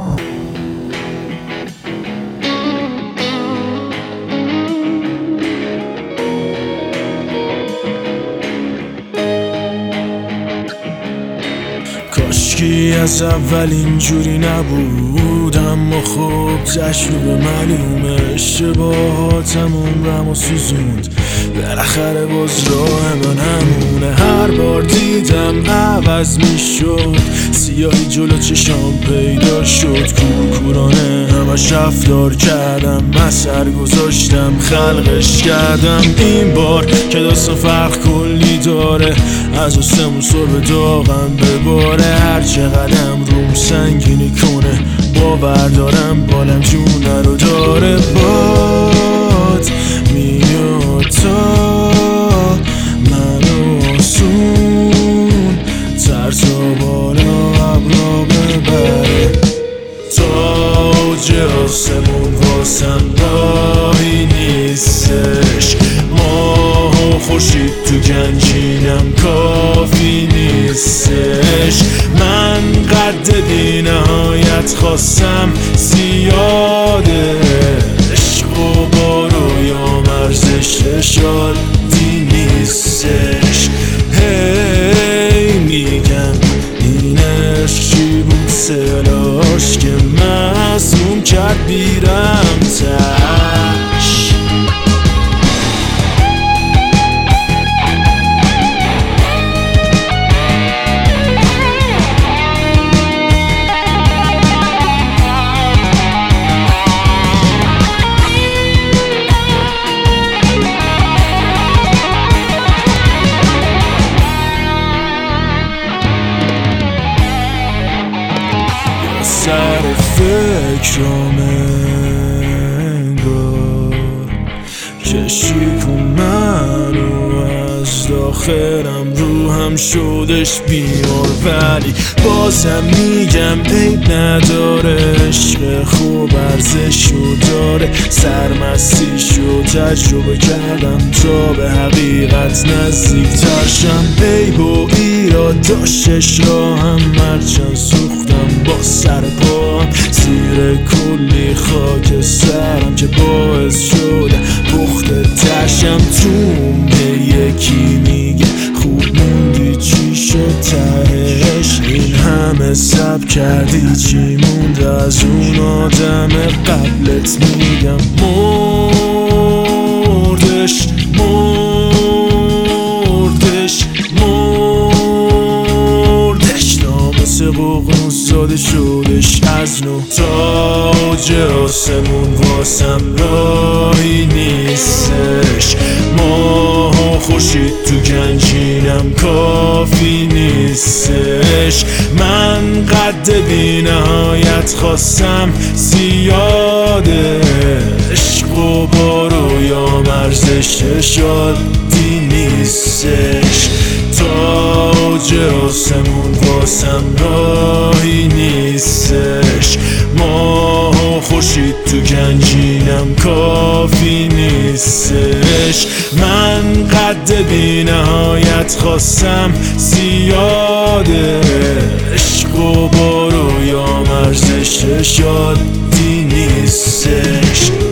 کاشکی از اول اینجوری نبود، اما خب تجربه معلومه. اشتباهاتم عمرمو سوزوند، بالاخره باز راه من همونه. هر بار دیدم عوض میشد، سیاهی جلو چشام پیدا شد. کورکورانه همش رفتار کردم، اثر گذاشتم، خلقش کردم. این بار که داستان فرق کلی داره، از آسمون صبح داغم بباره. هر چقدرم روم سنگینی کنه، باور دارم بالم جونه رو داره. باد میاد تا منو آسون تر تا بالا ابرا ببره. تاج آسمون واسم راهی نیستش، ماه و خورشید تو گنجینم کافی نیستش. من قد بی نهایت خواستم زیاده، عشق و بارو یا مرزش عادی نیستش. هی میگم این عشق چی بود سلاش که مسموم کرد بیرم تش. سر فکرام انگار کشیکون منو از داخلم، روحم شدش بیمار. ولی بازم میگم عیب نداره، عشق خوب ارزشو داره. سرمستیشو تجربه کردم تا به حقیقت نزدیک ترشم. عیب و ایراد داشتش راهم، هرچند سوختم با سر پاهم. زیر کلی خاک سرم که باعث شده پخته تشم. به یکی میگه خوب موندی چی شد تهش، این همه صبر کردی چی موند از اون آدم قبلت. میگم مردش نامس ققنوس زاده شدش از نو. تاج آسمون واسم راهی نیستش، ماه و خورشید تو گنجینم کافی نیستش. من قد بی نهایت خواستم زیاده، عشق و بارو یا مرزش عادی نیستش. تاج آسمون واسم راهی نیستش، ماه و خورشید تو گنجینم کافی نیستش. من قد بی نهایت خواستم زیاده، عشق و بارو یا مرزش عادی نیستش.